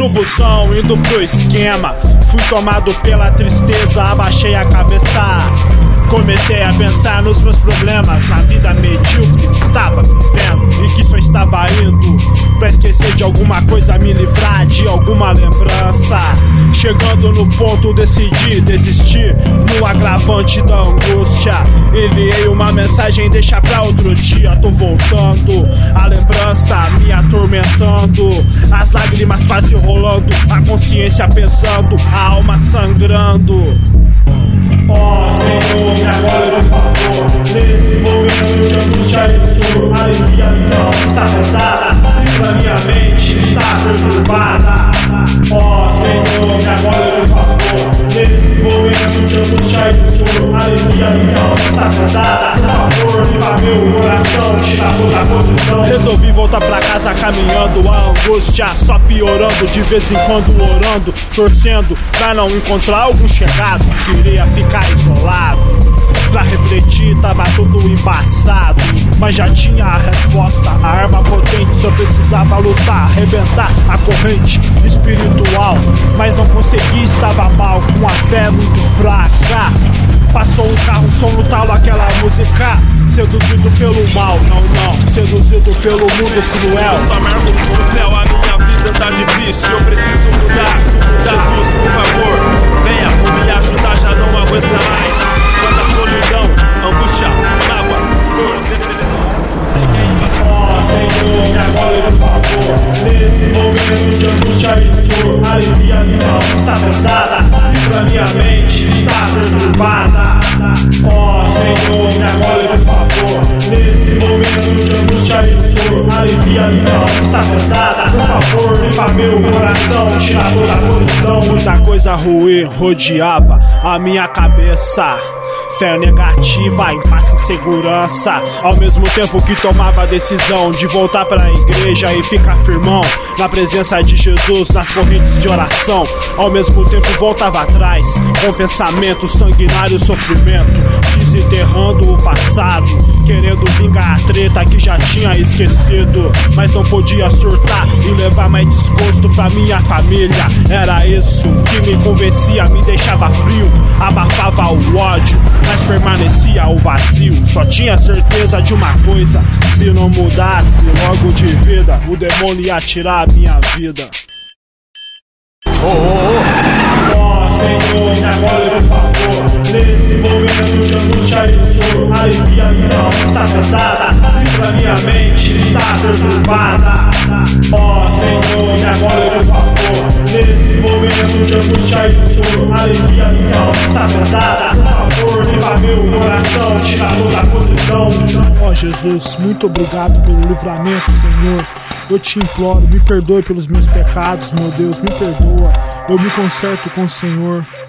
no busão, indo pro esquema. Fui tomado pela tristeza, abaixei a cabeça. Comecei a pensar nos meus problemas, na vida medíocre que estava vivendo e que só estava indo pra esquecer de alguma coisa, me livrar de alguma lembrança. Chegando no ponto, decidi desistir no agravante da angústia. Enviei uma mensagem, deixa pra outro dia. Tô voltando, a lembrança me atormentando, as lágrimas quase rolando, a consciência pesando, a alma sangrando. Ó Senhor, me agora por favor, nesse momento de angústia e dor, a alegria não está pesada e pra minha mente está perturbada. Ó Senhor, me agora por favor, nesse momento de angústia e dor, a alegria não está pesada. Por favor, limpa meu coração, tira toda a posição. Resolvi voltar pra casa caminhando, a angústia só piorando, de vez em quando orando, torcendo pra não encontrar algum chegado. Queria ficar isolado, pra refletir tava tudo embaçado, mas já tinha a resposta, a arma potente, só precisava lutar, arrebentar a corrente espiritual, mas não consegui, estava mal, com a fé muito fraca. Passou um carro, um som no talo, aquela música, seduzido pelo mal, não, seduzido pelo mundo cruel. Eu tô amargo no céu, a minha vida tá difícil, eu preciso mudar. Jesus, por favor, venha me ajudar, já não aguento mais. Quanta solidão, angústia, mágoa, dor, depressão. Ó Senhor, me agora por favor, nesse momento de angústia e dor, a alegria não está pesada e pra minha mente está perturbada. Ó Senhor, me agora por favor, nesse momento de angústia e dor, a alegria não está pesada. Por favor, limpa meu coração, tira toda a poluição. Muita coisa ruim rodeava a minha cabeça, fé negativa, impasse, insegurança. Ao mesmo tempo que tomava a decisão de voltar pra igreja e ficar firmão na presença de Jesus, nas correntes de oração, ao mesmo tempo voltava atrás com pensamento sanguinário, sofrimento, desenterrando o passado, querendo vingar a treta que já tinha esquecido, mas não podia surtar e levar mais desgosto pra minha família. Era isso que me convencia, me deixava frio, abafava o ódio, mas permanecia o vazio. Só tinha certeza de uma coisa: se não mudasse logo de vida, o demônio ia tirar a minha vida. Ó Senhor, me agora por favor, nesse momento de angústia e dor, a alegria não está pesada e pra minha mente está perturbada. Ó Senhor, me agora por favor, nesse momento de angústia e dor, a alegria não está pesada. Por favor, limpa meu coração, tira toda a posição. Ó Jesus, muito obrigado pelo livramento, Senhor. Eu te imploro, me perdoe pelos meus pecados, meu Deus, me perdoa. Eu me conserto com o Senhor.